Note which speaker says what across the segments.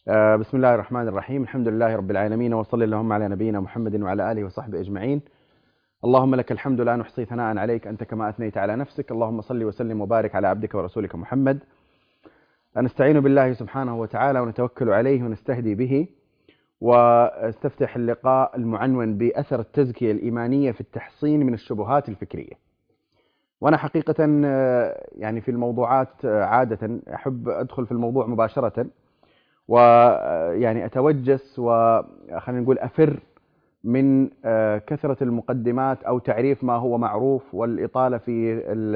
Speaker 1: بسم الله الرحمن الرحيم. الحمد لله رب العالمين، وصلى اللهم على نبينا محمد وعلى آله وصحبه أجمعين. اللهم لك الحمد لا نحصي ثناء عليك أنت كما أثنيت على نفسك. اللهم صل وسلم وبارك على عبدك ورسولك محمد. نستعين بالله سبحانه وتعالى ونتوكل عليه ونستهدي به، واستفتح اللقاء المعنون بأثر التزكية الإيمانية في التحصين من الشبهات الفكرية. وأنا حقيقة يعني في الموضوعات عادة أحب أدخل في الموضوع مباشرة، ويعني أتوجس وخلينا نقول أفر من كثرة المقدمات أو تعريف ما هو معروف والإطالة في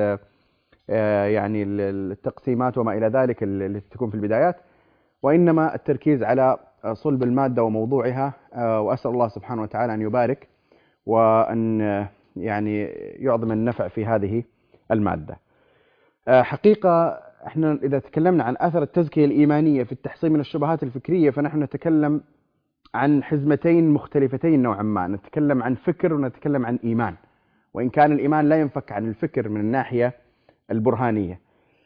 Speaker 1: يعني التقسيمات وما إلى ذلك التي تكون في البدايات، وإنما التركيز على صلب المادة وموضوعها. وأسأل الله سبحانه وتعالى أن يبارك وأن يعني يعظم النفع في هذه المادة. حقيقة احنا إذا تكلمنا عن أثر التزكية الإيمانية في التحصين من الشبهات الفكرية، فنحن نتكلم عن حزمتين مختلفتين نوعا ما، نتكلم عن فكر ونتكلم عن إيمان، وإن كان الإيمان لا ينفك عن الفكر من الناحية البرهانية.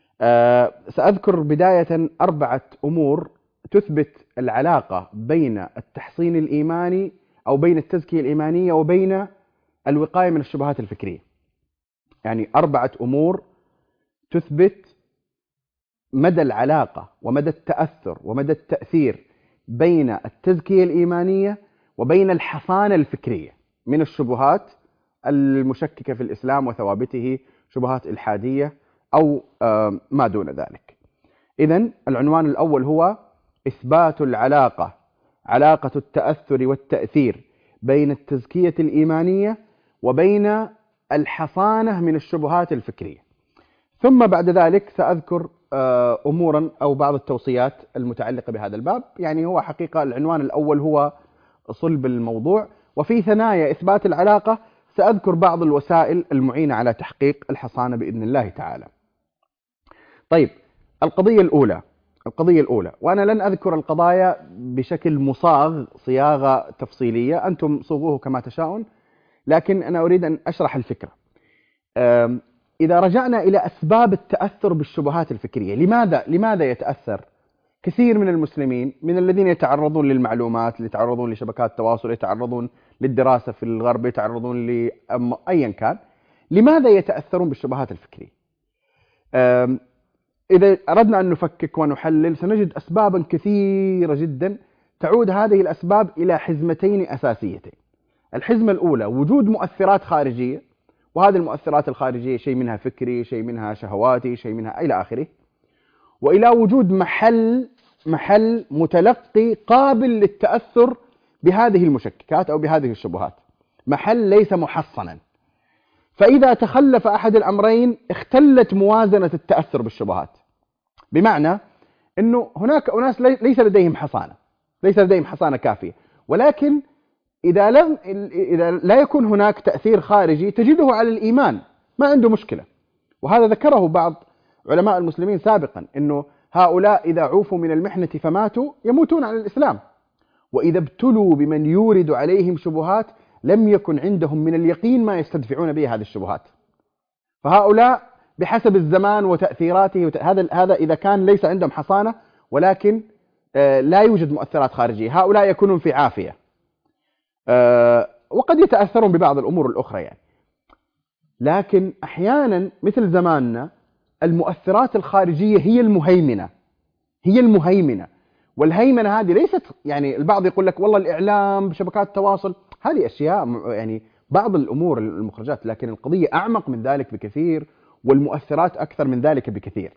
Speaker 1: سأذكر بداية 4 أمور تثبت العلاقة بين التحصين الإيماني أو بين التزكية الإيمانية وبين الوقاية من الشبهات الفكرية. يعني 4 أمور تثبت مدى العلاقة ومدى التأثر ومدى التأثير بين التزكية الإيمانية وبين الحصانة الفكرية من الشبهات المشككة في الإسلام وثوابته، شبهات إلحادية أو ما دون ذلك. إذن العنوان الأول هو إثبات العلاقة، علاقة التأثر والتأثير بين التزكية الإيمانية وبين الحصانة من الشبهات الفكرية. ثم بعد ذلك سأذكر أمورا أو بعض التوصيات المتعلقة بهذا الباب. يعني هو حقيقة العنوان الأول هو صلب الموضوع، وفي ثنايا إثبات العلاقة سأذكر بعض الوسائل المعينة على تحقيق الحصانة بإذن الله تعالى. طيب، القضية الأولى، وأنا لن أذكر القضايا بشكل مصاغ صياغة تفصيلية، أنتم صوغوه كما تشاءون، لكن أنا أريد أن أشرح الفكرة. إذا رجعنا إلى أسباب التأثر بالشبهات الفكرية، لماذا يتأثر كثير من المسلمين، من الذين يتعرضون للمعلومات، يتعرضون لشبكات التواصل، يتعرضون للدراسة في الغرب، يتعرضون لأيا كان، لماذا يتأثرون بالشبهات الفكرية؟ إذا أردنا أن نفكك ونحلل سنجد أسبابا كثيرة جدا تعود هذه الأسباب إلى حزمتين أساسيتين. الحزمة الأولى وجود مؤثرات خارجية، وهذه المؤثرات الخارجية شيء منها فكري، شيء منها شهواتي، شيء منها إلى آخره، وإلى وجود محل متلقي قابل للتأثر بهذه المشككات أو بهذه الشبهات، محل ليس محصنا. فإذا تخلف أحد الأمرين اختلت موازنة التأثر بالشبهات، بمعنى أنه هناك أناس ليس لديهم حصانة كافية، ولكن إذا لا يكون هناك تأثير خارجي تجده على الإيمان ما عنده مشكلة. وهذا ذكره بعض علماء المسلمين سابقا، أنه هؤلاء إذا عوفوا من المحنة فماتوا يموتون على الإسلام، وإذا ابتلوا بمن يورد عليهم شبهات لم يكن عندهم من اليقين ما يستدفعون به هذه الشبهات. فهؤلاء بحسب الزمان وتأثيراته، هذا إذا كان ليس عندهم حصانة ولكن لا يوجد مؤثرات خارجية، هؤلاء يكونون في عافية، وقد يتأثرون ببعض الأمور الأخرى يعني. لكن أحيانا مثل زماننا المؤثرات الخارجية هي المهيمنة، والهيمنة هذه ليست يعني البعض يقول لك والله الإعلام، شبكات التواصل، هذه أشياء يعني بعض الأمور المخرجات، لكن القضية أعمق من ذلك بكثير، والمؤثرات أكثر من ذلك بكثير.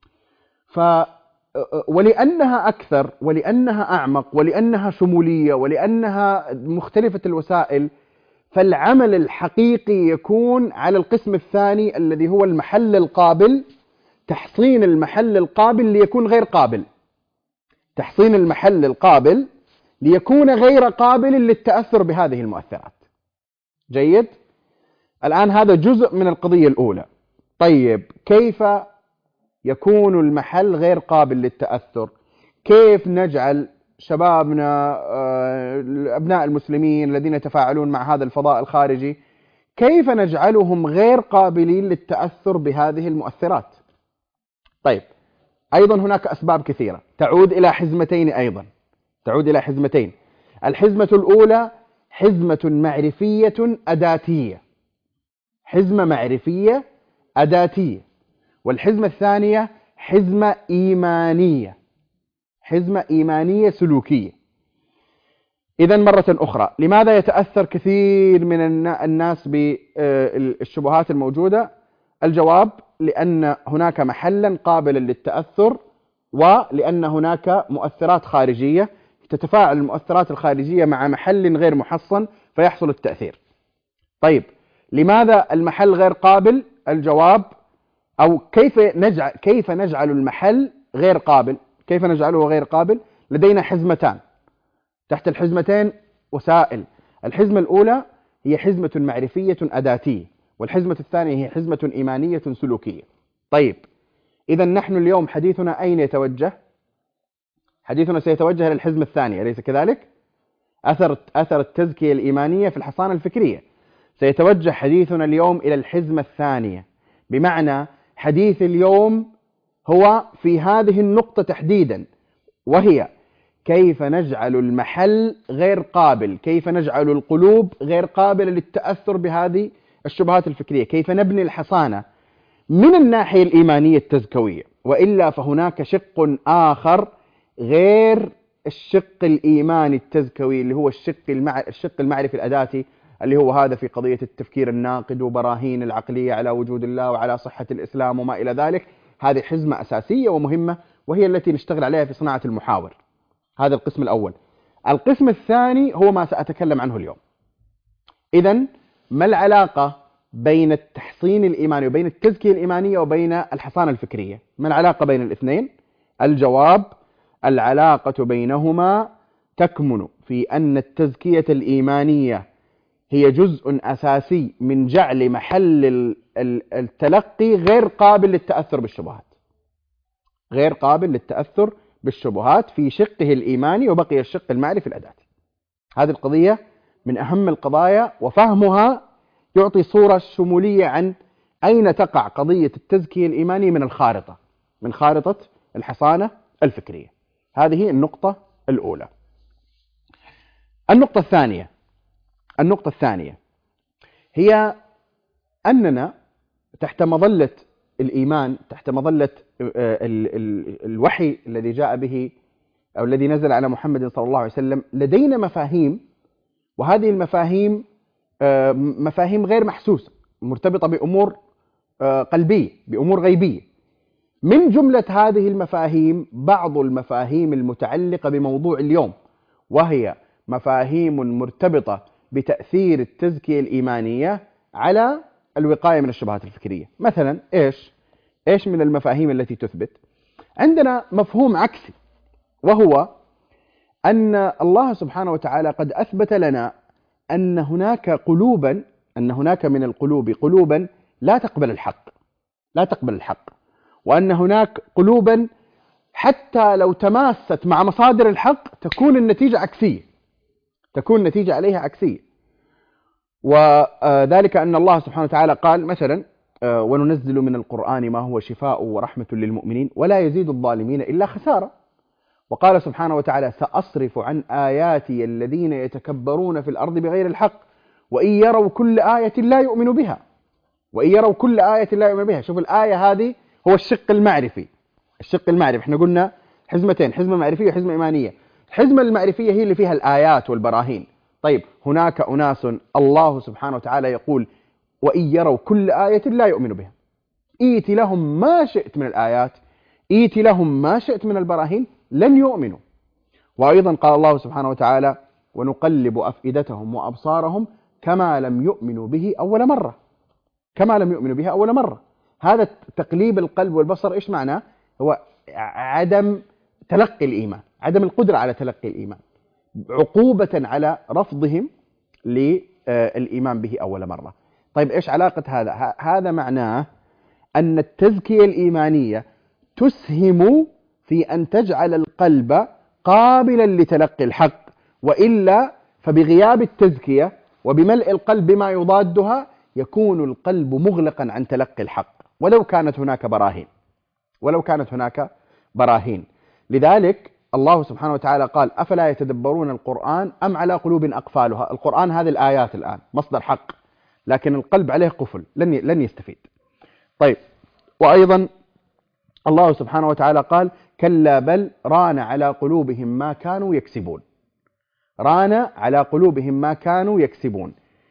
Speaker 1: ولأنها أكثر، ولأنها أعمق، ولأنها شمولية، ولأنها مختلفة الوسائل، فالعمل الحقيقي يكون على القسم الثاني الذي هو المحل القابل، تحصين المحل القابل ليكون غير قابل، تحصين المحل القابل ليكون غير قابل للتأثر بهذه المؤثرات. جيد؟ الآن هذا جزء من القضية الأولى. طيب، كيف يكون المحل غير قابل للتأثر؟ كيف نجعل شبابنا أبناء المسلمين الذين يتفاعلون مع هذا الفضاء الخارجي، كيف نجعلهم غير قابلين للتأثر بهذه المؤثرات؟ طيب، أيضا هناك أسباب كثيرة تعود إلى حزمتين أيضا. تعود إلى حزمتين. الحزمة الأولى حزمة معرفية أداتية، حزمة معرفية أداتية. والحزمة الثانية حزمة إيمانية، حزمة إيمانية سلوكية. إذن مرة أخرى، لماذا يتأثر كثير من الناس بالشبهات الموجودة؟ الجواب: لأن هناك محلا قابلا للتأثر، ولأن هناك مؤثرات خارجية تتفاعل المؤثرات الخارجية مع محل غير محصن فيحصل التأثير. طيب، لماذا المحل غير قابل؟ الجواب: أو كيف نجعل المحل غير قابل؟ كيف نجعله غير قابل؟ لدينا حزمتان، تحت الحزمتين وسائل. الحزمة الأولى هي حزمة معرفية أداتية، والحزمة الثانية هي حزمة إيمانية سلوكية. طيب، إذا نحن اليوم حديثنا أين يتوجه؟ حديثنا سيتوجه للحزمة الثانية، أليس كذلك؟ أثر التزكية الإيمانية في الحصانة الفكرية. سيتوجه حديثنا اليوم إلى الحزمة الثانية، بمعنى حديث اليوم هو في هذه النقطة تحديدا، وهي كيف نجعل المحل غير قابل، كيف نجعل القلوب غير قابلة للتأثر بهذه الشبهات الفكرية، كيف نبني الحصانة من الناحية الإيمانية التزكوية. وإلا فهناك شق آخر غير الشق الإيماني التزكوي، اللي هو الشق المعرفي الأداتي، اللي هو هذا في قضية التفكير الناقد وبراهين العقلية على وجود الله وعلى صحة الإسلام وما إلى ذلك. هذه حزمة أساسية ومهمة، وهي التي نشتغل عليها في صناعة المحاور. هذا القسم الأول. القسم الثاني هو ما سأتكلم عنه اليوم. إذن ما العلاقة بين التحصين الإيماني وبين التزكية الإيمانية وبين الحصانة الفكرية؟ ما العلاقة بين الاثنين؟ الجواب: العلاقة بينهما تكمن في أن التزكية الإيمانية هي جزء أساسي من جعل محل التلقي غير قابل للتأثر بالشبهات، غير قابل للتأثر بالشبهات في شقه الإيماني، وبقي الشق المعرفي الأداتي. هذه القضية من أهم القضايا، وفهمها يعطي صورة شمولية عن أين تقع قضية التزكية الإيمانية من الخارطة، من خارطة الحصانة الفكرية. هذه النقطة الأولى. النقطة الثانية هي أننا تحت مظلة الإيمان، تحت مظلة الوحي الذي جاء به أو الذي نزل على محمد صلى الله عليه وسلم، لدينا مفاهيم، وهذه المفاهيم مفاهيم غير محسوسة، مرتبطة بأمور قلبية، بأمور غيبية. من جملة هذه المفاهيم بعض المفاهيم المتعلقة بموضوع اليوم، وهي مفاهيم مرتبطة بتأثير التزكية الإيمانية على الوقاية من الشبهات الفكرية. مثلا إيش من المفاهيم التي تثبت؟ عندنا مفهوم عكسي، وهو أن الله سبحانه وتعالى قد أثبت لنا أن هناك من القلوب قلوبا لا تقبل الحق، وأن هناك قلوبا حتى لو تماست مع مصادر الحق تكون النتيجة عليها عكسية. وذلك أن الله سبحانه وتعالى قال مثلا: وننزل من القرآن ما هو شفاء ورحمة للمؤمنين ولا يزيد الظالمين إلا خسارة. وقال سبحانه وتعالى: سأصرف عن آياتي الذين يتكبرون في الأرض بغير الحق وإن يروا كل آية لا يؤمنوا بها. شوف الآية هذه هو الشق المعرفي. احنا قلنا حزمتين، حزمة معرفية وحزمة إيمانية. الحزمة المعرفية هي اللي فيها الآيات والبراهين. طيب، هناك أناس الله سبحانه وتعالى يقول: وإن يروا كل آية لا يؤمنوا بها. إيت لهم ما شئت من الآيات، إيت لهم ما شئت من البراهين، لن يؤمنوا. وأيضا قال الله سبحانه وتعالى: ونقلب أفئدتهم وأبصارهم كما لم يؤمنوا به أول مرة. هذا تقليب القلب والبصر إيش معناه؟ هو عدم تلقي الإيمان، عدم القدرة على تلقي الإيمان، عقوبة على رفضهم للإيمان به أول مرة. طيب، إيش علاقة هذا؟ هذا معناه أن التزكية الإيمانية تسهم في أن تجعل القلب قابلا لتلقي الحق، وإلا فبغياب التزكية وبملء القلب بما يضادها يكون القلب مغلقا عن تلقي الحق، ولو كانت هناك براهين. لذلك الله سبحانه وتعالى قال أفلا يتدبرون القرآن أم على قلوب أقفالها. القرآن هذه الآيات الآن مصدر حق، لكن القلب عليه قفل، لن يستفيد. طيب، وأيضا الله سبحانه وتعالى قال كلا بل ران على قلوبهم ما كانوا يكسبون. ران على قلوبهم ما كانوا يكسبون.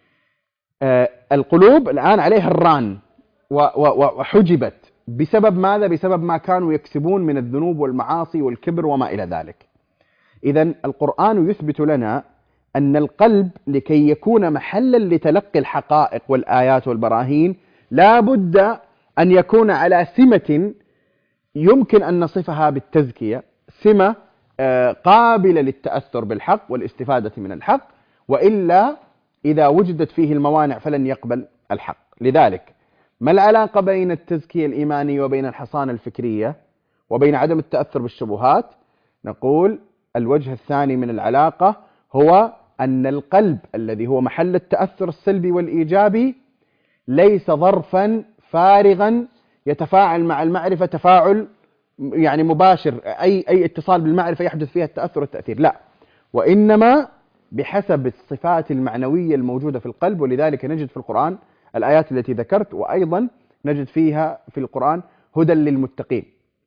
Speaker 1: القلوب الآن عليها الران وحجبت بسبب ماذا؟ بسبب ما كانوا يكسبون من الذنوب والمعاصي والكبر وما إلى ذلك. إذن القرآن يثبت لنا أن القلب لكي يكون محلا لتلقي الحقائق والآيات والبراهين لا بد أن يكون على سمة يمكن أن نصفها بالتزكية، سمة قابلة للتأثر بالحق والاستفادة من الحق، وإلا إذا وجدت فيه الموانع فلن يقبل الحق. لذلك ما العلاقة بين التزكية الإيمانية وبين الحصانة الفكرية وبين عدم التأثر بالشبهات؟ نقول الوجه الثاني من العلاقة هو أن القلب الذي هو محل التأثر السلبي والإيجابي ليس ظرفا فارغا يتفاعل مع المعرفة تفاعل يعني مباشر، أي اتصال بالمعرفة يحدث فيها التأثر والتأثير، لا، وإنما بحسب الصفات المعنوية الموجودة في القلب. ولذلك نجد في القرآن الآيات التي ذكرت، وأيضا نجد فيها في القرآن هدى للمتقين.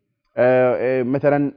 Speaker 1: مثلا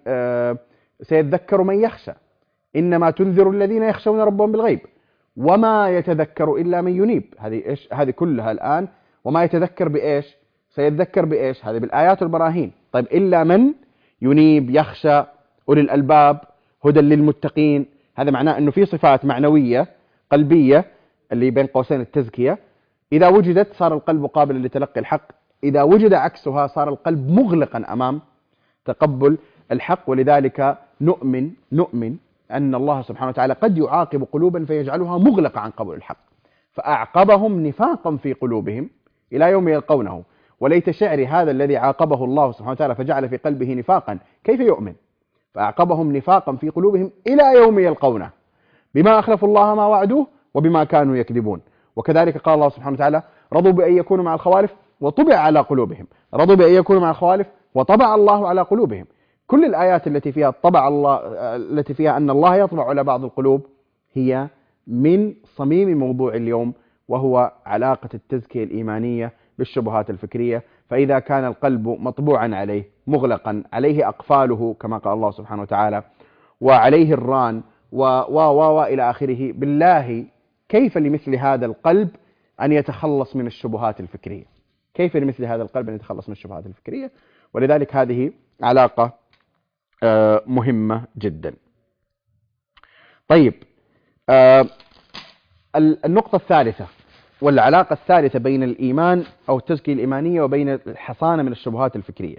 Speaker 1: سيذكر من يخشى، إنما تنذر الذين يخشون ربهم بالغيب وما يتذكر إلا من ينيب. هذه كلها الآن، وما يتذكر بإيش؟ سيذكر بإيش؟ هذه بالآيات والبراهين. طيب، إلا من ينيب، يخشى، أولي الألباب، هدى للمتقين. هذا معناه أنه في صفات معنوية قلبية اللي بين قوسين التزكية، إذا وجدت صار القلب قابلا لتلقي الحق، إذا وجد عكسها صار القلب مغلقا أمام تقبل الحق. ولذلك نؤمن أن الله سبحانه وتعالى قد يعاقب قلوبا فيجعلها مغلقة عن قبول الحق، فأعقبهم نفاقا في قلوبهم إلى يوم يلقونه. وليت شعري هذا الذي عاقبه الله سبحانه وتعالى فجعل في قلبه نفاقا كيف يؤمن؟ فأعقبهم نفاقا في قلوبهم إلى يوم يلقونه بما أخلفوا الله ما وعدوه وبما كانوا يكذبون. وكذلك قال الله سبحانه وتعالى رضوا بأن يكونوا مع الخوالف وطبع على قلوبهم، رضوا بأن يكونوا مع الخوالف وطبع الله على قلوبهم. كل الآيات التي فيها طبع الله، التي فيها أن الله يطبع على بعض القلوب، هي من صميم موضوع اليوم، وهو علاقة التزكية الإيمانية بالشبهات الفكرية. فإذا كان القلب مطبوعا عليه مغلقا، عليه أقفاله كما قال الله سبحانه وتعالى، وعليه الران إلى آخره، بالله كيف لمثل هذا القلب أن يتخلص من الشبهات الفكرية؟ كيف لمثل هذا القلب أن يتخلص من الشبهات الفكرية؟ ولذلك هذه علاقة مهمة جدا. طيب، النقطة الثالثة والعلاقة الثالثة بين الإيمان أو التزكية الإيمانية وبين الحصانة من الشبهات الفكرية،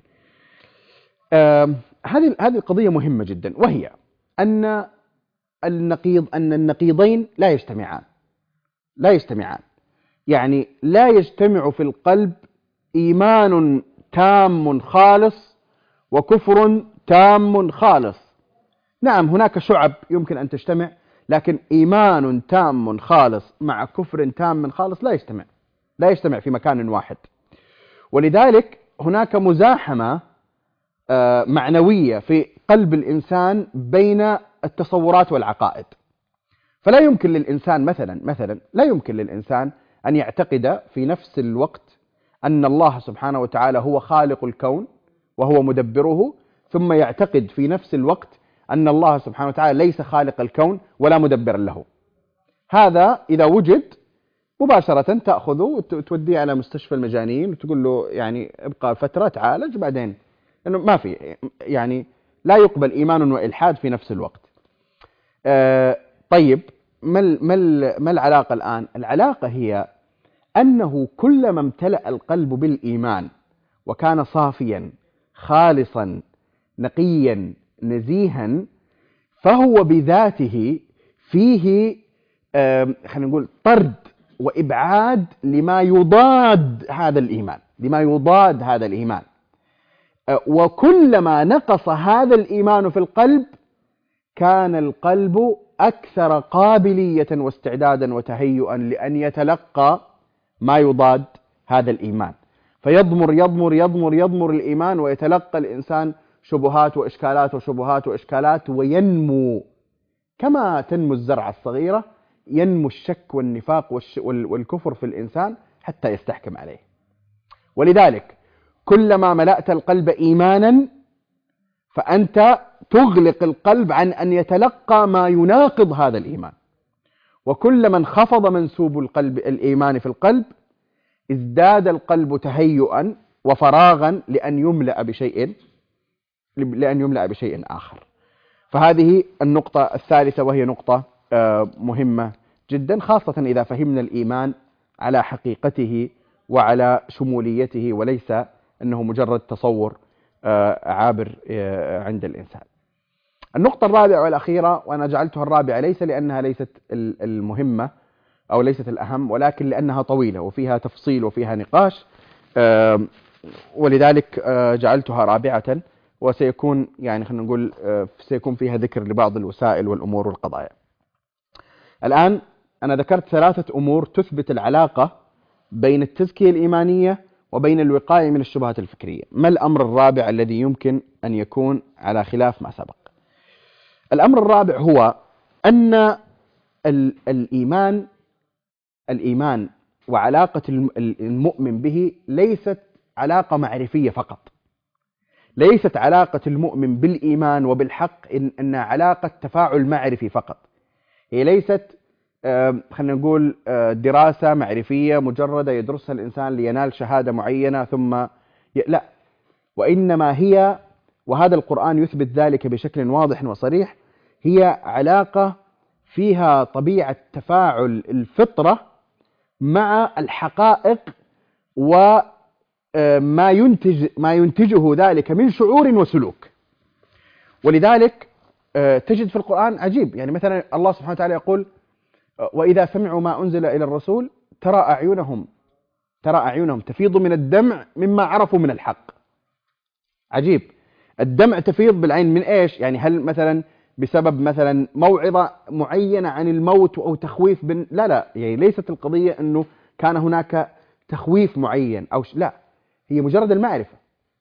Speaker 1: هذه قضية مهمة جدا، وهي أن النقيضين لا يجتمعان. يعني لا يجتمع في القلب إيمان تام خالص وكفر تام خالص. نعم، هناك شعب يمكن أن تجتمع، لكن إيمان تام خالص مع كفر تام خالص لا يجتمع في مكان واحد. ولذلك هناك مزاحمة معنوية في قلب الإنسان بين التصورات والعقائد. فلا يمكن للإنسان مثلا لا يمكن للإنسان أن يعتقد في نفس الوقت أن الله سبحانه وتعالى هو خالق الكون وهو مدبره، ثم يعتقد في نفس الوقت أن الله سبحانه وتعالى ليس خالق الكون ولا مدبر له. هذا إذا وجد مباشرة تأخذه وتوديه على مستشفى المجانين وتقول له يعني ابقى فترة تعالج بعدين، لأنه ما في، يعني لا يقبل إيمان وإلحاد في نفس الوقت. طيب، ما العلاقة الآن؟ العلاقة هي أنه كلما امتلأ القلب بالإيمان وكان صافيا خالصا نقيا نزيها، فهو بذاته فيه خلينا نقول طرد وإبعاد لما يضاد هذا الإيمان. وكلما نقص هذا الإيمان في القلب كان القلب أكثر قابلية واستعدادا وتهيئا لأن يتلقى ما يضاد هذا الإيمان، فيضمر الإيمان ويتلقى الإنسان شبهات وإشكالات وشبهات وإشكالات، وينمو كما تنمو الزرعة الصغيرة، ينمو الشك والنفاق والكفر في الإنسان حتى يستحكم عليه. ولذلك كلما ملأت القلب إيمانا فأنت تغلق القلب عن أن يتلقى ما يناقض هذا الإيمان، وكلما انخفض منسوب الإيمان في القلب ازداد القلب تهيئا وفراغا لأن يملأ بشيء آخر. فهذه النقطة الثالثة، وهي نقطة مهمة جدا، خاصة إذا فهمنا الإيمان على حقيقته وعلى شموليته، وليس أنه مجرد تصور عابر عند الإنسان. النقطة الرابعة والأخيرة، وأنا جعلتها الرابعة ليس لأنها ليست المهمة أو ليست الأهم، ولكن لأنها طويلة وفيها تفصيل وفيها نقاش، ولذلك جعلتها رابعة، وسيكون يعني خلينا نقول سيكون فيها ذكر لبعض الوسائل والأمور والقضايا. الآن أنا ذكرت 3 أمور تثبت العلاقة بين التزكية الإيمانية وبين الوقاية من الشبهات الفكرية. ما الأمر الرابع الذي يمكن أن يكون على خلاف ما سبق؟ الأمر الرابع هو أن الإيمان وعلاقة المؤمن به ليست علاقة معرفية فقط، ليست علاقة المؤمن بالإيمان وبالحق إنها علاقة تفاعل معرفي فقط. هي ليست خلينا نقول دراسة معرفية مجردة يدرسها الإنسان لينال شهادة معينة ثم لا، وإنما هي، وهذا القرآن يثبت ذلك بشكل واضح وصريح، هي علاقة فيها طبيعة تفاعل الفطرة مع الحقائق وما ينتجه ذلك من شعور وسلوك. ولذلك تجد في القرآن عجيب، يعني مثلا الله سبحانه وتعالى يقول: وإذا سمعوا ما أنزل إلى الرسول ترى أعينهم تفيض من الدمع مما عرفوا من الحق. عجيب، الدمع تفيض بالعين من إيش؟ يعني هل مثلا بسبب مثلا موعظة معينة عن الموت أو تخويف لا، يعني ليست القضية أنه كان هناك تخويف معين أو لا، هي مجرد المعرفة.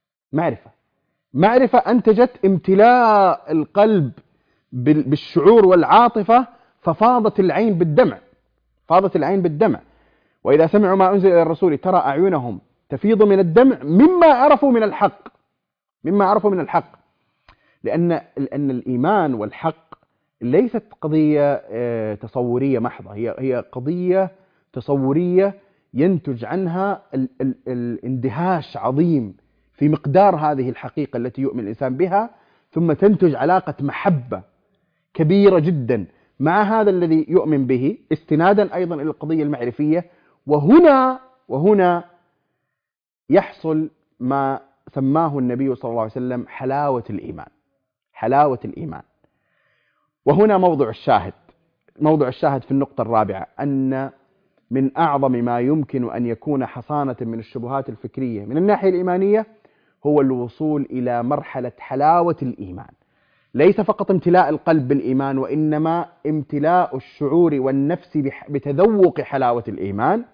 Speaker 1: معرفة أنتجت امتلاء القلب بالشعور والعاطفة، ففاضت العين بالدمع. وإذا سمعوا ما أنزل إلى الرسول ترى أعينهم تفيض من الدمع مما عرفوا من الحق. لأن الإيمان والحق ليست قضية تصورية محضة، هي قضية تصورية ينتج عنها الاندهاش عظيم في مقدار هذه الحقيقة التي يؤمن الإنسان بها، ثم تنتج علاقة محبة كبيرة جدا مع هذا الذي يؤمن به، استنادا أيضا إلى القضية المعرفية. وهنا يحصل ما سماه النبي صلى الله عليه وسلم حلاوة الإيمان. وهنا موضع الشاهد في النقطة الرابعة، أن من أعظم ما يمكن أن يكون حصانة من الشبهات الفكرية من الناحية الإيمانية هو الوصول إلى مرحلة حلاوة الإيمان. ليس فقط امتلاء القلب بالإيمان، وإنما امتلاء الشعور والنفس بتذوق حلاوة الإيمان.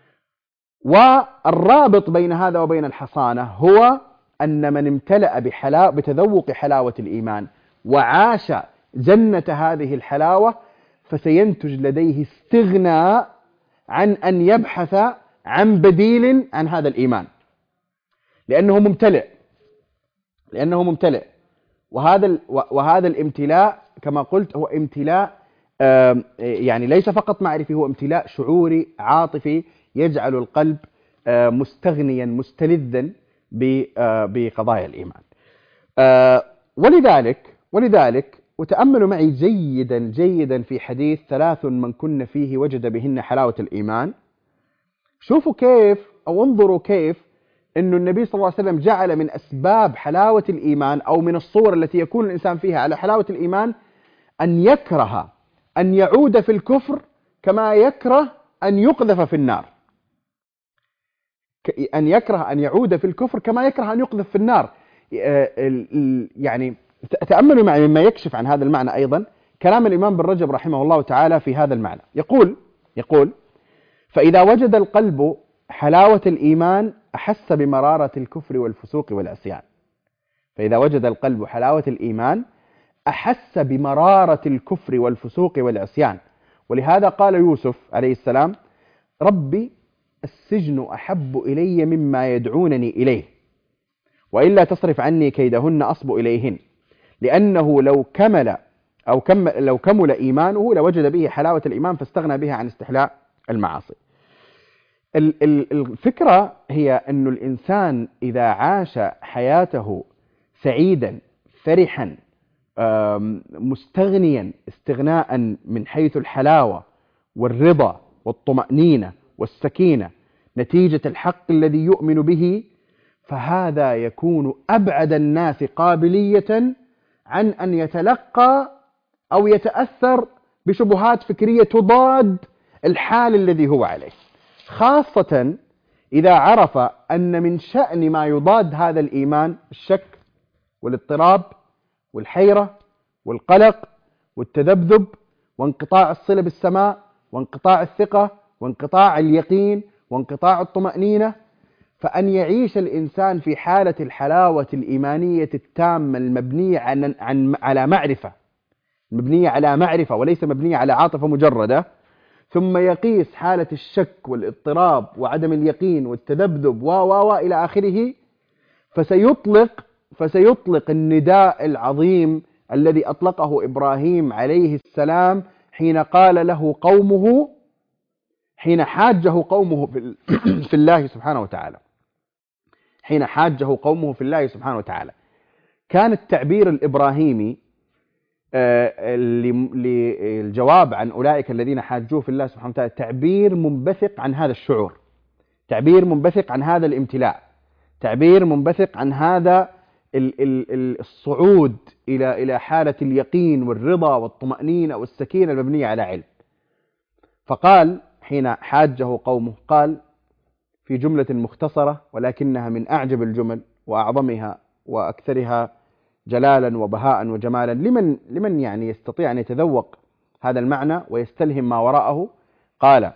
Speaker 1: والرابط بين هذا وبين الحصانة هو أن من امتلأ بتذوق حلاوة الإيمان وعاش جنة هذه الحلاوة، فسينتج لديه استغناء عن أن يبحث عن بديل عن هذا الإيمان، لأنه ممتلئ. وهذا الامتلاء كما قلت هو امتلاء يعني ليس فقط معرفي، هو امتلاء شعوري عاطفي يجعل القلب مستغنيا مستلذا بقضايا الإيمان. ولذلك وتأملوا معي جيدا في حديث 3 من كن فيه وجد بهن حلاوة الإيمان. شوفوا كيف، أو انظروا كيف أن النبي صلى الله عليه وسلم جعل من أسباب حلاوة الإيمان أو من الصور التي يكون الإنسان فيها على حلاوة الإيمان أن يكره أن يعود في الكفر كما يكره أن يقذف في النار. أن يكره أن يعود في الكفر كما يكره أن يقذف في النار. يعني تأملوا معي مما يكشف عن هذا المعنى أيضا كلام الإمام بن رجب رحمه الله تعالى في هذا المعنى. يقول: فإذا وجد القلب حلاوة الإيمان أحس بمرارة الكفر والفسوق والعصيان، فإذا وجد القلب حلاوة الإيمان أحس بمرارة الكفر والفسوق والعصيان. ولهذا قال يوسف عليه السلام: ربي السجن أحب إلي مما يدعونني إليه، وإلا تصرف عني كيدهن أصب إليهن، لأنه لو كمل إيمانه لوجد به حلاوة الإيمان فاستغنى بها عن استحلاء المعاصي. الفكرة هي أن الإنسان إذا عاش حياته سعيدا فرحا مستغنيا استغناء من حيث الحلاوة والرضا والطمأنينة والسكينة نتيجة الحق الذي يؤمن به، فهذا يكون أبعد الناس قابلية عن أن يتلقى أو يتأثر بشبهات فكرية تضاد الحال الذي هو عليه، خاصة إذا عرف أن من شأن ما يضاد هذا الإيمان الشك والاضطراب والحيرة والقلق والتذبذب وانقطاع الصلة بالسماء وانقطاع الثقة وانقطاع اليقين وانقطاع الطمأنينة. فأن يعيش الإنسان في حالة الحلاوة الإيمانية التامة المبنية على معرفة وليس مبنية على عاطفة مجردة، ثم يقيس حالة الشك والاضطراب وعدم اليقين والتذبذب إلى آخره، فسيطلق النداء العظيم الذي أطلقه إبراهيم عليه السلام حين قال له قومه، حين حاجه قومه في الله سبحانه وتعالى. كان التعبير الإبراهيمي للجواب عن أولئك الذين حاجوه في الله سبحانه وتعالى تعبير منبثق عن هذا الشعور، تعبير منبثق عن هذا الامتلاء، تعبير منبثق عن هذا الصعود إلى حالة اليقين والرضا والطمأنينة والسكينة المبنية على علم. فقال حين حاجه قومه، قال في جملة مختصرة ولكنها من أعجب الجمل وأعظمها وأكثرها جلالا وبهاء وجمالا لمن يعني يستطيع أن يتذوق هذا المعنى ويستلهم ما وراءه. قال: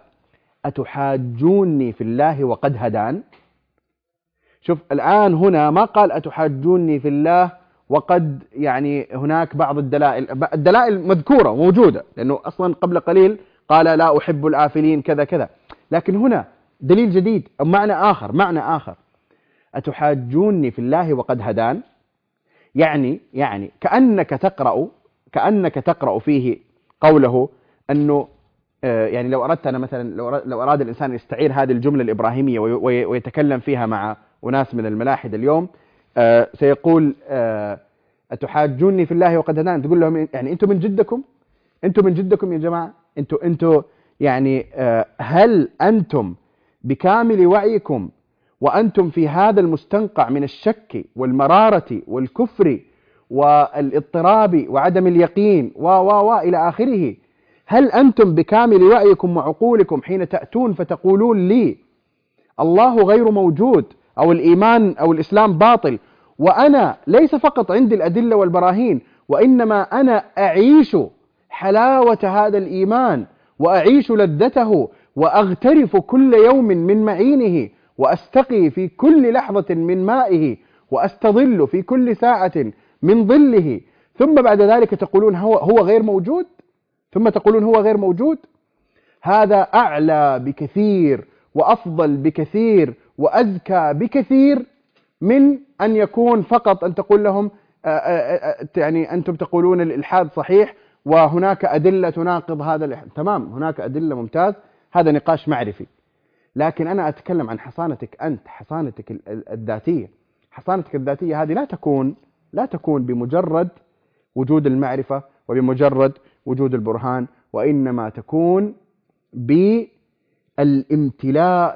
Speaker 1: أتحاجوني في الله وقد هدان. شوف الآن هنا ما قال أتحاجوني في الله وقد يعني هناك بعض الدلائل مذكورة وموجودة، لأنه أصلا قبل قليل قال لا أحب الآفلين كذا كذا، لكن هنا دليل جديد أو معنى آخر. أتحاجوني في الله وقد هدان، يعني كأنك تقرأ فيه قوله أنه يعني لو أردت أنا مثلا لو أراد الإنسان أن يستعير هذه الجملة الإبراهيمية ويتكلم فيها مع أناس من الملاحدة اليوم، سيقول أتحاجوني في الله وقد هدان، تقول لهم يعني أنتم من جدكم يا جماعة، أنتم يعني هل أنتم بكامل وعيكم وأنتم في هذا المستنقع من الشك والمرارة والكفر والاضطراب وعدم اليقين إلى آخره، هل أنتم بكامل وعيكم وعقولكم حين تأتون فتقولون لي الله غير موجود أو الإيمان أو الإسلام باطل، وأنا ليس فقط عندي الأدلة والبراهين، وإنما أنا أعيش حلاوة هذا الإيمان وأعيش لذته وأغترف كل يوم من معينه وأستقي في كل لحظة من مائه وأستظل في كل ساعة من ظله، ثم بعد ذلك تقولون هو غير موجود؟ هذا أعلى بكثير وأفضل بكثير وأزكى بكثير من أن يكون فقط أن تقول لهم يعني أنتم تقولون الإلحاد صحيح وهناك أدلة تناقض هذا الإلحاد. تمام، هناك أدلة، ممتاز، هذا نقاش معرفي، لكن أنا أتكلم عن حصانتك أنت، حصانتك الذاتية. حصانتك الذاتية هذه لا تكون بمجرد وجود المعرفة وبمجرد وجود البرهان، وإنما تكون بالامتلاء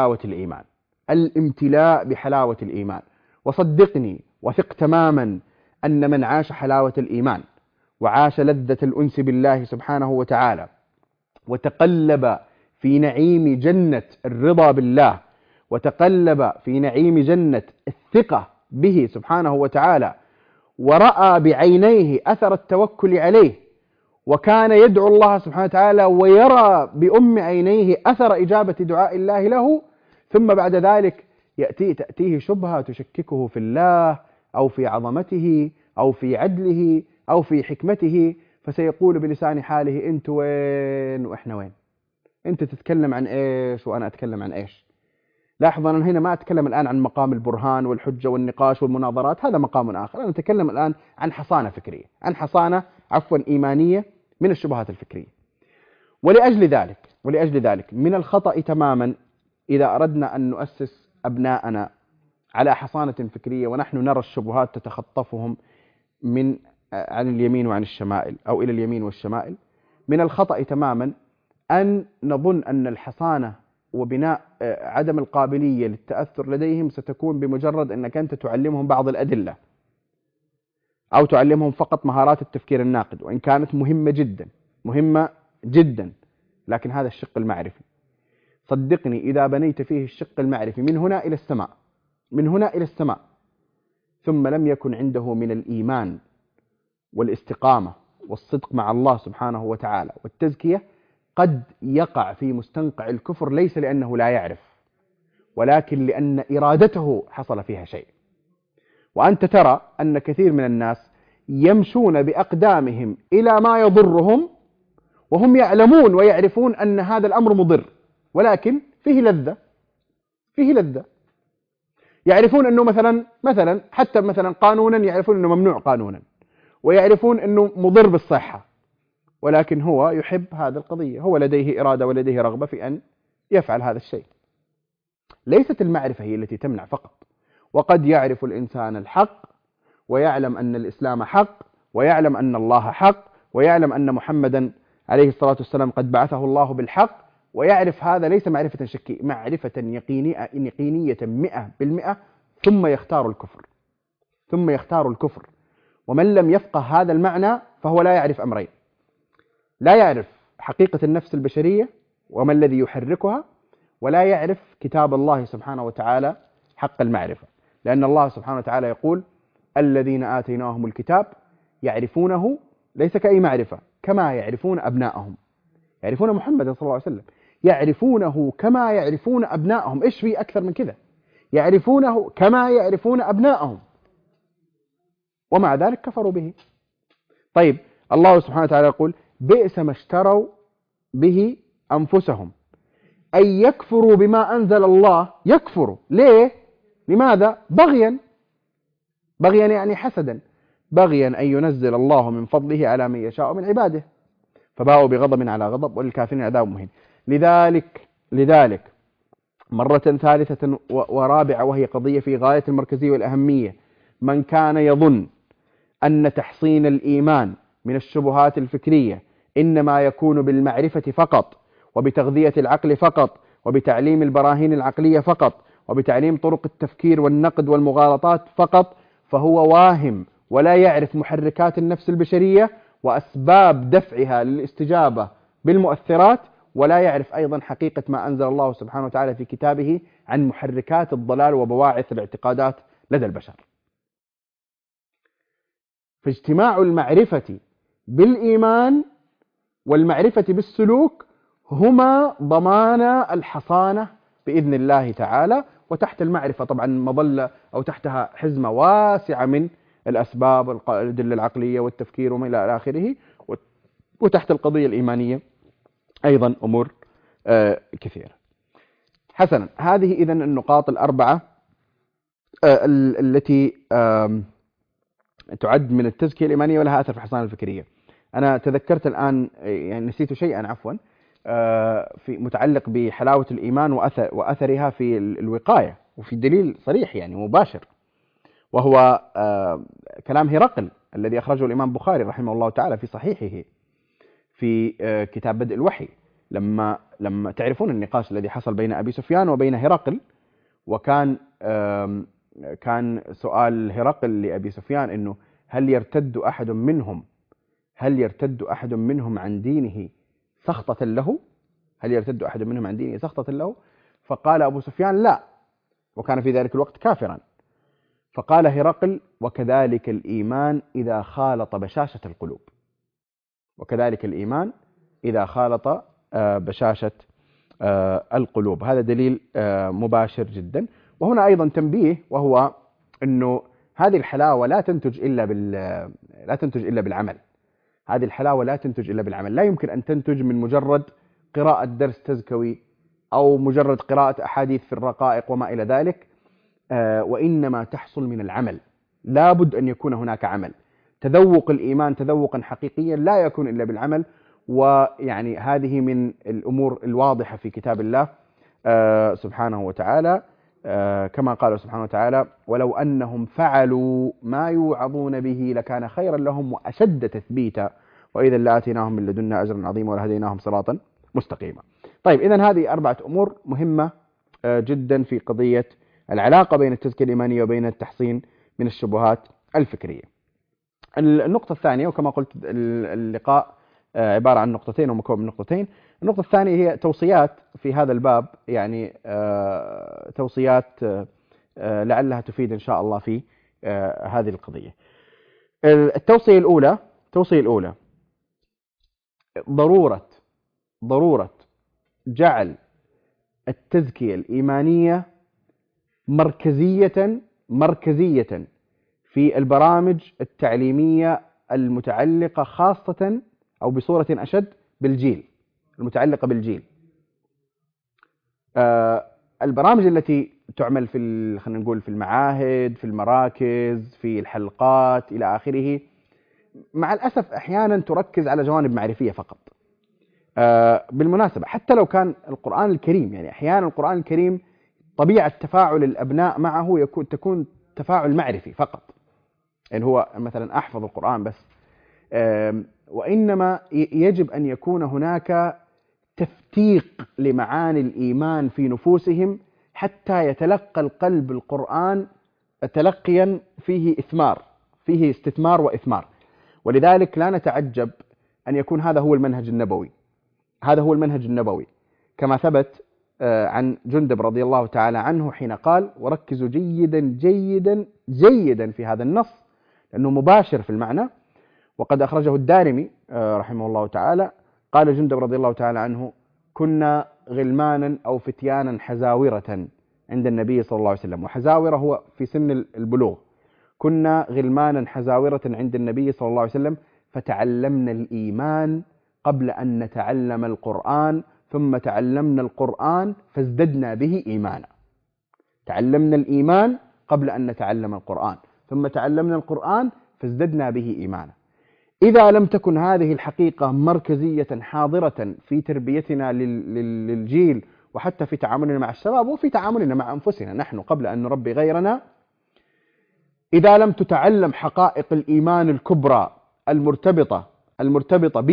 Speaker 1: بحلاوة الإيمان. وصدقني وثق تماما أن من عاش حلاوة الإيمان وعاش لذة الأنس بالله سبحانه وتعالى وتقلب في نعيم جنة الرضا بالله وتقلب في نعيم جنة الثقة به سبحانه وتعالى ورأى بعينيه أثر التوكل عليه وكان يدعو الله سبحانه وتعالى ويرى بأم عينيه أثر إجابة دعاء الله له، ثم بعد ذلك تأتيه شبهة تشككه في الله أو في عظمته أو في عدله أو في حكمته، فسيقول بلسان حاله: أنت وين وإحنا وين؟ أنت تتكلم عن إيش وأنا أتكلم عن إيش؟ لاحظ أنا هنا ما أتكلم الآن عن مقام البرهان والحجة والنقاش والمناظرات، هذا مقام آخر. أنا أتكلم الآن عن حصانة فكرية، عن حصانة إيمانية من الشبهات الفكرية. ولأجل ذلك من الخطأ تماما إذا أردنا أن نؤسس أبناءنا على حصانة فكرية ونحن نرى الشبهات تتخطفهم عن اليمين وعن الشمائل أو إلى اليمين والشمائل. من الخطأ تماما أن نظن أن الحصانة وبناء عدم القابلية للتأثر لديهم ستكون بمجرد أنك أنت تعلمهم بعض الأدلة أو تعلمهم فقط مهارات التفكير الناقد، وإن كانت مهمة جدا، لكن هذا الشق المعرفي. صدقني إذا بنيت فيه الشق المعرفي من هنا إلى السماء ثم لم يكن عنده من الإيمان والاستقامة والصدق مع الله سبحانه وتعالى والتزكية، قد يقع في مستنقع الكفر، ليس لأنه لا يعرف، ولكن لأن إرادته حصل فيها شيء. وأنت ترى أن كثير من الناس يمشون بأقدامهم إلى ما يضرهم وهم يعلمون ويعرفون أن هذا الأمر مضر، ولكن فيه لذة. يعرفون أنه مثلا حتى قانونا يعرفون أنه ممنوع قانونا، ويعرفون أنه مضر بالصحة، ولكن هو يحب هذه القضية، هو لديه إرادة ولديه رغبة في أن يفعل هذا الشيء. ليست المعرفة هي التي تمنع فقط، وقد يعرف الإنسان الحق ويعلم أن الإسلام حق ويعلم أن الله حق ويعلم أن محمدا عليه الصلاة والسلام قد بعثه الله بالحق، ويعرف هذا ليس معرفة شكية، معرفة يقينية 100%، ثم يختار الكفر. ومن لم يفقه هذا المعنى فهو لا يعرف أمرين: لا يعرف حقيقة النفس البشرية وما الذي يحركها، ولا يعرف كتاب الله سبحانه وتعالى حق المعرفة. لأن الله سبحانه وتعالى يقول: الذين آتيناهم الكتاب يعرفونه، ليس كأي معرفة، كما يعرفون أبناءهم. يعرفون محمد صلى الله عليه وسلم، يعرفونه كما يعرفون أبناءهم. إيش في أكثر من كذا؟ يعرفونه كما يعرفون أبناءهم، ومع ذلك كفروا به. طيب الله سبحانه وتعالى يقول: بئس ما اشتروا به أنفسهم أن يكفروا بما أنزل الله. يكفروا ليه؟ لماذا؟ بغيا يعني حسدا، بغيا أن ينزل الله من فضله على من يشاء من عباده، فباءوا بغضب على غضب وللكافرين عذاب مهين. لذلك مرة ثالثة ورابعة، وهي قضية في غاية المركزية والأهمية: من كان يظن أن تحصين الإيمان من الشبهات الفكرية إنما يكون بالمعرفة فقط، وبتغذية العقل فقط، وبتعليم البراهين العقلية فقط، وبتعليم طرق التفكير والنقد والمغالطات فقط، فهو واهم ولا يعرف محركات النفس البشرية وأسباب دفعها للاستجابة بالمؤثرات، ولا يعرف أيضا حقيقة ما أنزل الله سبحانه وتعالى في كتابه عن محركات الضلال وبواعث الاعتقادات لدى البشر. فاجتماع المعرفة بالإيمان والمعرفة بالسلوك هما ضمان الحصانة بإذن الله تعالى. وتحت المعرفة طبعا مظلة أو تحتها حزمة واسعة من الأسباب، الأدلة العقلية والتفكير وما إلى آخره، وتحت القضية الإيمانية أيضا أمور كثيرة. حسنا، هذه إذن النقاط الأربعة التي تعد من التزكية الإيمانية ولها أثر في الحصانة الفكرية. أنا تذكرت الآن، يعني نسيت شيئا عفوا، في متعلق بحلاوة الإيمان وأثرها في الوقاية، وفي دليل صريح يعني مباشر، وهو كلام هرقل الذي أخرجه الإمام بخاري رحمه الله تعالى في صحيحه في كتاب بدء الوحي، لما تعرفون النقاش الذي حصل بين أبي سفيان وبين هرقل، وكان كان سؤال هرقل لأبي سفيان إنه هل يرتد أحد منهم عن دينه سخطة له؟ فقال أبو سفيان: لا، وكان في ذلك الوقت كافرا. فقال هرقل: وكذلك الإيمان إذا خالط بشاشة القلوب. هذا دليل مباشر جدا. وهنا أيضا تنبيه، وهو أنه هذه الحلاوة لا تنتج إلا بالعمل. هذه الحلاوة لا تنتج إلا بالعمل. لا يمكن أن تنتج من مجرد قراءة درس تزكوي أو مجرد قراءة أحاديث في الرقائق وما إلى ذلك، وإنما تحصل من العمل. لا بد أن يكون هناك عمل. تذوق الإيمان تذوقا حقيقيا لا يكون إلا بالعمل. ويعني هذه من الأمور الواضحة في كتاب الله سبحانه وتعالى، كما قال سبحانه وتعالى: ولو أنهم فعلوا ما يوعظون به لكان خيرا لهم وأشد تثبيتا وإذا لآتيناهم من لدنا أجرا عظيما ولهديناهم صراطا مستقيما. طيب، إذن هذه 4 أمور مهمة جدا في قضية العلاقة بين التزكية الإيمانية وبين التحصين من الشبهات الفكرية. النقطة الثانية، وكما قلت اللقاء عبارة عن نقطتين ومكون من نقطتين. النقطة الثانية هي توصيات في هذا الباب، يعني توصيات لعلها تفيد إن شاء الله في هذه القضية. التوصية الأولى ضرورة جعل التزكية الإيمانية مركزية في البرامج التعليمية المتعلقة خاصة أو بصورة أشد بالجيل، المتعلقة بالجيل. البرامج التي تعمل خلينا نقول في المعاهد، في المراكز، في الحلقات إلى آخره، مع الأسف أحيانا تركز على جوانب معرفية فقط. بالمناسبة حتى لو كان القرآن الكريم، يعني أحيانا القرآن الكريم طبيعة تفاعل الأبناء معه تكون تفاعل معرفي فقط، يعني هو مثلا أحفظ القرآن بس، وإنما يجب أن يكون هناك تفتيق لمعاني الإيمان في نفوسهم حتى يتلقى القلب القرآن تلقيا فيه استثمار وإثمار. ولذلك لا نتعجب أن يكون هذا هو المنهج النبوي، كما ثبت عن جندب رضي الله تعالى عنه حين قال: وركزوا جيدا في هذا النص، لأنه مباشر في المعنى. وقد أخرجه الدارمي رحمه الله تعالى، قال جندب رضي الله تعالى عنه: كنا غلمانا أو فتيانا حزاورة عند النبي صلى الله عليه وسلم. وحزاورة هو في سن البلوغ. كنا غلمانا حزاورة عند النبي صلى الله عليه وسلم فتعلمنا الإيمان قبل أن نتعلم القرآن، ثم تعلمنا القرآن فازددنا به إيمانا. تعلمنا الإيمان قبل أن نتعلم القرآن، ثم تعلمنا القرآن فازددنا به إيمانا. إذا لم تكن هذه الحقيقة مركزية حاضرة في تربيتنا للجيل، وحتى في تعاملنا مع الشباب وفي تعاملنا مع أنفسنا نحن قبل أن نربي غيرنا، إذا لم تتعلم حقائق الإيمان الكبرى المرتبطة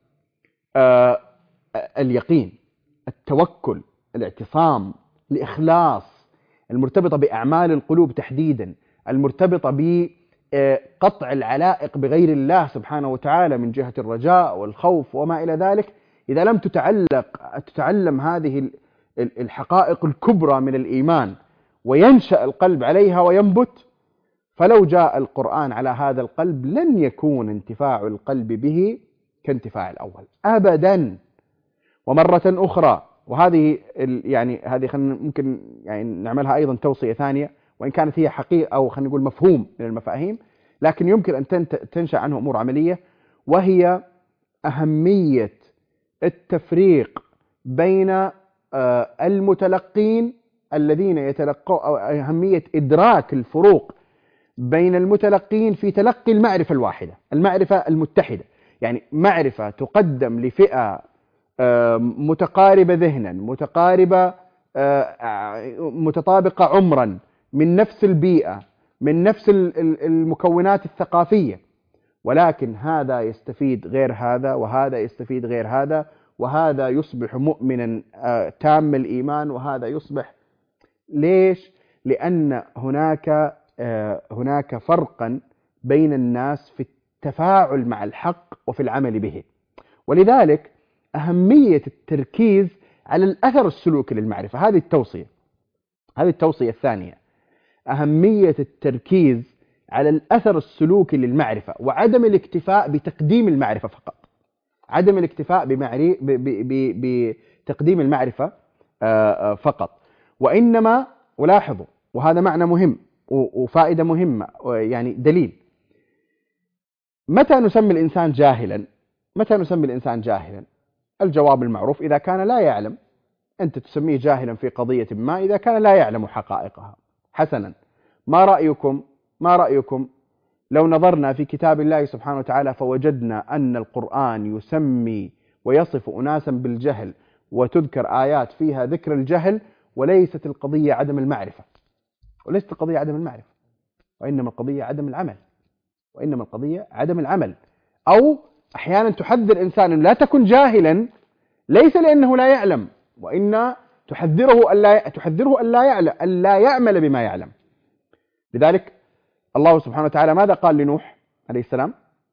Speaker 1: باليقين، التوكل، الاعتصام، الإخلاص، المرتبطة بأعمال القلوب تحديدا، المرتبطة بقطع العلائق بغير الله سبحانه وتعالى من جهة الرجاء والخوف وما إلى ذلك، إذا لم تتعلم هذه الحقائق الكبرى من الإيمان وينشأ القلب عليها وينبت، فلو جاء القرآن على هذا القلب لن يكون انتفاع القلب به كانتفاع الأول أبدا. ومرة أخرى، وهذه يعني هذه ممكن يعني نعملها أيضا توصية ثانية، وإن كانت هي حقيقة أو خلينا نقول مفهوم من المفاهيم، لكن يمكن أن تنشأ عنه أمور عملية، وهي أهمية التفريق بين المتلقين الذين يتلقوا، أو أهمية إدراك الفروق بين المتلقين في تلقي المعرفة الواحدة، المعرفة المتحدة، يعني معرفة تقدم لفئة متقاربة ذهنا، متطابقة عمرا، من نفس البيئة، من نفس المكونات الثقافية، ولكن هذا يستفيد غير هذا، وهذا يستفيد غير هذا، وهذا يصبح مؤمنا تام الإيمان، وهذا يصبح. ليش؟ لأن هناك فرقا بين الناس في التفاعل مع الحق وفي العمل به. ولذلك أهمية التركيز على الأثر السلوكي للمعرفة، هذه التوصية الثانية، أهمية التركيز على الأثر السلوكي للمعرفة، وعدم الاكتفاء بتقديم المعرفة فقط، عدم الاكتفاء بتقديم المعرفة فقط، وإنما، ولاحظوا وهذا معنى مهم، وفائدة مهمة، يعني دليل. متى نسمي الإنسان جاهلا؟ متى نسمي الإنسان جاهلا؟ الجواب المعروف: إذا كان لا يعلم. أنت تسميه جاهلا في قضية ما إذا كان لا يعلم حقائقها. حسنا، ما رأيكم لو نظرنا في كتاب الله سبحانه وتعالى فوجدنا أن القرآن يسمي ويصف أناسا بالجهل، وتذكر آيات فيها ذكر الجهل، وليست القضية عدم المعرفة، وإنما القضية عدم العمل. أو أحيانا تحذر إنسان لا تكن جاهلا، ليس لأنه لا يعلم، وإن تحذره ألا يعمل بما يعلم. لذلك الله سبحانه وتعالى ماذا قال لنوح عليه السلام؟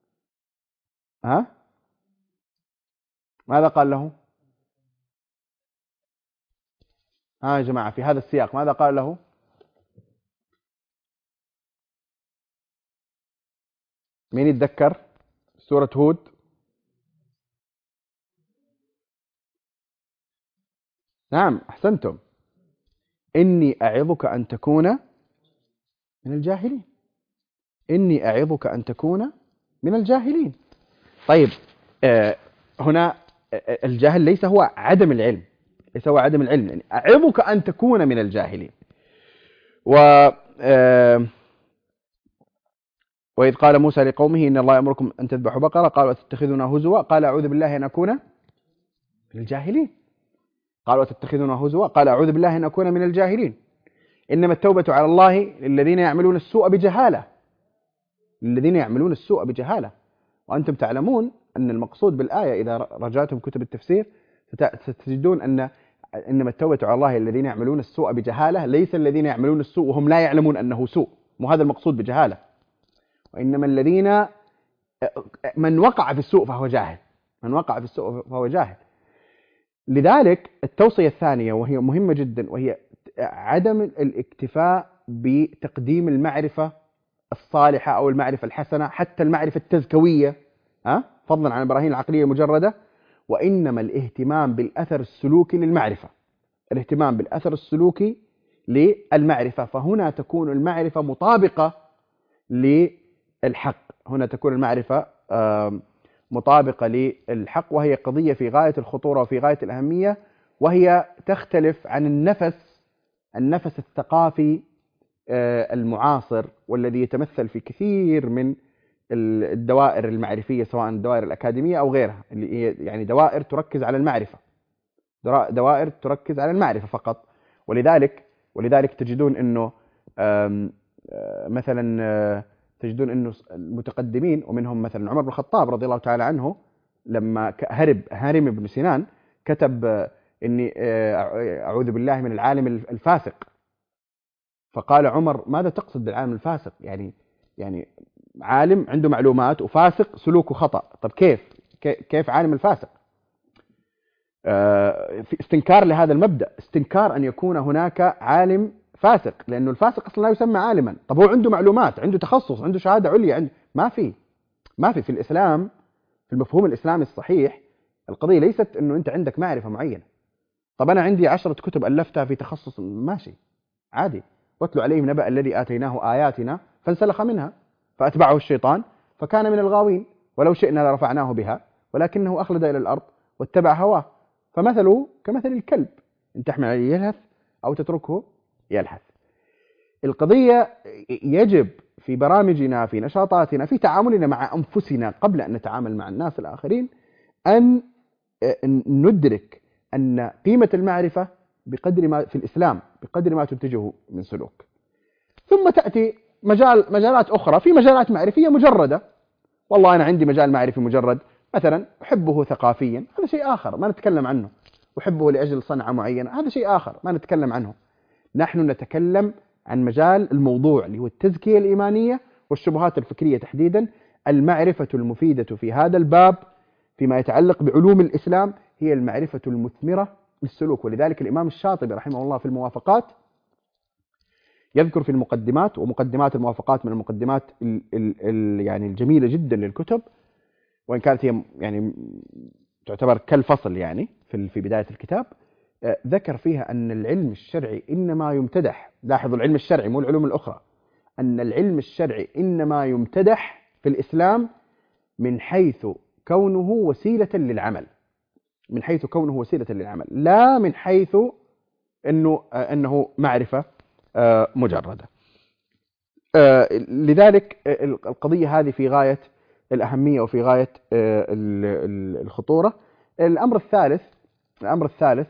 Speaker 1: ماذا قال له؟ يا جماعة في هذا السياق ماذا قال له؟ مين يتذكر؟ سورة هود. نعم، أحسنتم. إني أعظك أن تكون من الجاهلين. طيب، هنا الجهل ليس هو عدم العلم، يعني أعظك أن تكون من الجاهلين. وإذ قال موسى لقومه إن الله يأمركم أن تذبحوا بقرة قالوا أتتخذنا هزوا قال أعوذ بالله أن أكون من الجاهلين. إنما التوبة على الله للذين يعملون السوء بجهالة. وأنتم تعلمون أن المقصود بالآية إذا رجعتم كتب التفسير ستجدون أن إنما التوبة على الله الذين يعملون السوء بجهالة، ليس الذين يعملون السوء وهم لا يعلمون أنه سوء، مو هذا المقصود بجهالة. وإنما من وقع في السوء فهو جاهل. لذلك التوصية الثانية وهي مهمة جدا، وهي عدم الاكتفاء بتقديم المعرفة الصالحة أو المعرفة الحسنة، حتى المعرفة التزكوية، فضلا عن البراهين العقلية المجردة، وإنما الاهتمام بالأثر السلوكي للمعرفة. فهنا تكون المعرفة مطابقة للحق، وهي قضية في غاية الخطورة وفي غاية الأهمية، وهي تختلف عن النفس الثقافي المعاصر، والذي يتمثل في كثير من الدوائر المعرفية، سواء الدوائر الأكاديمية أو غيرها، اللي هي يعني دوائر تركز على المعرفة فقط. ولذلك تجدون أنه مثلا أنه المتقدمين، ومنهم مثلا عمر بن الخطاب رضي الله تعالى عنه، لما هارم بن سنان كتب إني أعوذ بالله من العالم الفاسق، فقال عمر: ماذا تقصد بالعالم الفاسق؟ يعني عالم عنده معلومات وفاسق سلوكه خطأ. طب كيف عالم الفاسق؟ في استنكار لهذا المبدأ، استنكار أن يكون هناك عالم فاسق، لأنه الفاسق أصلا لا يسمى عالما. طب هو عنده معلومات، عنده تخصص، عنده شهادة عليا، ما في الإسلام، في المفهوم الإسلامي الصحيح، القضية ليست أنه أنت عندك معرفة معينة. طب أنا عندي 10 كتب ألفتها في تخصص ماشي عادي، واتلو عليهم نبأ الذي آتيناه آياتنا فانسلخ منها فأتبعه الشيطان فكان من الغاوين ولو شئنا لرفعناه بها ولكنه أخلد إلى الأرض واتبع هواه فمثله كمثل الكلب إن تحمل عليه يلهث أو تتركه يلهث. القضية يجب في برامجنا، في نشاطاتنا، في تعاملنا مع أنفسنا قبل أن نتعامل مع الناس الآخرين، أن ندرك أن قيمة المعرفة بقدر ما في الإسلام بقدر ما تنتجه من سلوك. ثم تأتي مجالات أخرى، في مجالات معرفية مجردة، والله أنا عندي مجال معرفي مجرد مثلا أحبه ثقافيا، هذا شيء آخر ما نتكلم عنه، أحبه لأجل صنعة معينة، هذا شيء آخر ما نتكلم عنه. نحن نتكلم عن مجال الموضوع اللي هو التزكية الإيمانية والشبهات الفكرية تحديدا. المعرفة المفيدة في هذا الباب فيما يتعلق بعلوم الإسلام هي المعرفة المثمرة للسلوك. ولذلك الإمام الشاطبي رحمه الله في الموافقات يذكر في المقدمات، ومقدمات الموافقات من المقدمات يعني الجميلة جدا للكتب، وإن كانت هي يعني تعتبر كالفصل يعني في بداية الكتاب، ذكر فيها أن العلم الشرعي إنما يمتدح، لاحظوا العلم الشرعي مو العلوم الأخرى، أن العلم الشرعي إنما يمتدح في الإسلام من حيث كونه وسيلة للعمل، من حيث كونه وسيلة للعمل، لا من حيث أنه معرفة مجردة. لذلك القضية هذه في غاية الأهمية وفي غاية الخطورة. الأمر الثالث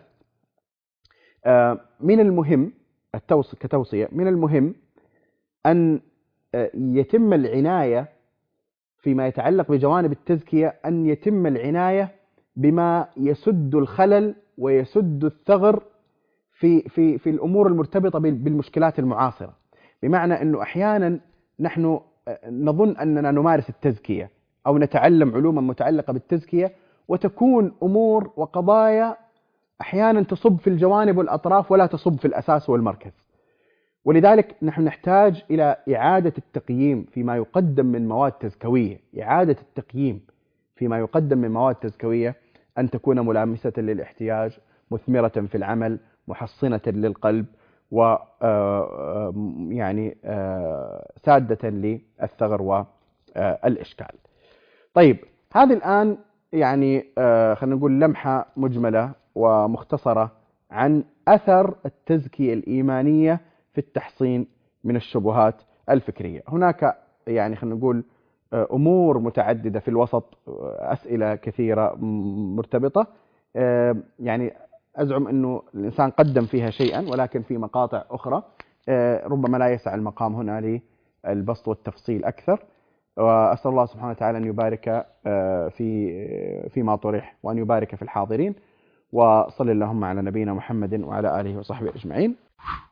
Speaker 1: من المهم كتوصية، من المهم أن يتم العناية فيما يتعلق بجوانب التزكية، أن يتم العناية بما يسد الخلل ويسد الثغر في الأمور المرتبطة بالمشكلات المعاصرة. بمعنى أنه أحيانا نحن نظن أننا نمارس التزكية أو نتعلم علوما متعلقة بالتزكية، وتكون أمور وقضايا أحيانا تصب في الجوانب والأطراف ولا تصب في الأساس والمركز. ولذلك نحن نحتاج إلى إعادة التقييم فيما يقدم من مواد تزكوية، إعادة التقييم فيما يقدم من مواد تزكوية أن تكون ملامسة للاحتياج، مثمرة في العمل، محصنة للقلب، و يعني سادة للثغر والإشكال. طيب، هذه الآن يعني خلينا نقول لمحة مجملة ومختصرة عن أثر التزكية الإيمانية في التحصين من الشبهات الفكرية. هناك يعني خلينا نقول أمور متعددة في الوسط، أسئلة كثيرة مرتبطة، يعني أزعم أنه الإنسان قدم فيها شيئا، ولكن في مقاطع أخرى ربما لا يسع المقام هنا للبسط والتفصيل أكثر. وأسأل الله سبحانه وتعالى أن يبارك فيما طرح، وأن يبارك في الحاضرين، وصل اللهم على نبينا محمد وعلى آله وصحبه أجمعين.